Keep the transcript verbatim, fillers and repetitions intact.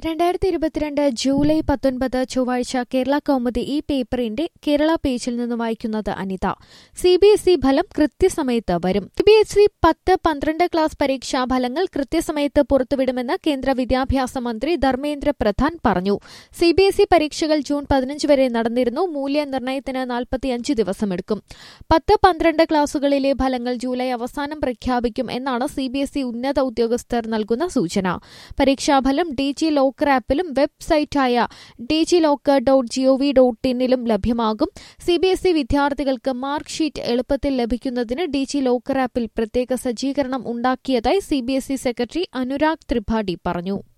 രണ്ടായിരത്തി ഇരുപത്തിരണ്ട് ജൂലൈ പത്തൊൻപത് ചൊവ്വാഴ്ച കേരള കൗമുദി ഈ പേപ്പറിന്റെ കേരള പേജിൽ നിന്ന് വായിക്കുന്നത് Anitha. C B S E ഫലം കൃത്യസമയത്ത് വരും. സി ബി എസ് ഇ പത്ത് പന്ത്രണ്ട് ക്ലാസ് പരീക്ഷാ ഫലങ്ങൾ കൃത്യസമയത്ത് പുറത്തുവിടുമെന്ന് കേന്ദ്ര വിദ്യാഭ്യാസ മന്ത്രി ധർമ്മേന്ദ്ര പ്രധാൻ പറഞ്ഞു. സി ബി എസ് ഇ പരീക്ഷകൾ ജൂൺ പതിനഞ്ച് വരെ നടന്നിരുന്നു. മൂല്യനിർണ്ണയത്തിന് നാൽപ്പത്തിയഞ്ച് ദിവസമെടുക്കും. പത്ത് പന്ത്രണ്ട് ക്ലാസുകളിലെ ഫലങ്ങൾ ജൂലൈ അവസാനം പ്രഖ്യാപിക്കും എന്നാണ് സി ബി എസ് ഇ ഉന്നത ഉദ്യോഗസ്ഥർ നൽകുന്ന സൂചന. പരീക്ഷാഫലം ഡി ജി ലോക്കർ ആപ്പിലും വെബ്സൈറ്റായ DigiLocker dot gov dot ഇന്നിലും ലഭ്യമാകും. സി ബി എസ് ഇ വിദ്യാർത്ഥികൾക്ക് മാർക്ക് ഷീറ്റ് എളുപ്പത്തിൽ ലഭിക്കുന്നതിന് ഡിജി ലോക്കർ ആപ്പിൽ പ്രത്യേക സജ്ജീകരണം ഉണ്ടാക്കിയതായി C B S E secretary Anurag Tripathi പറഞ്ഞു.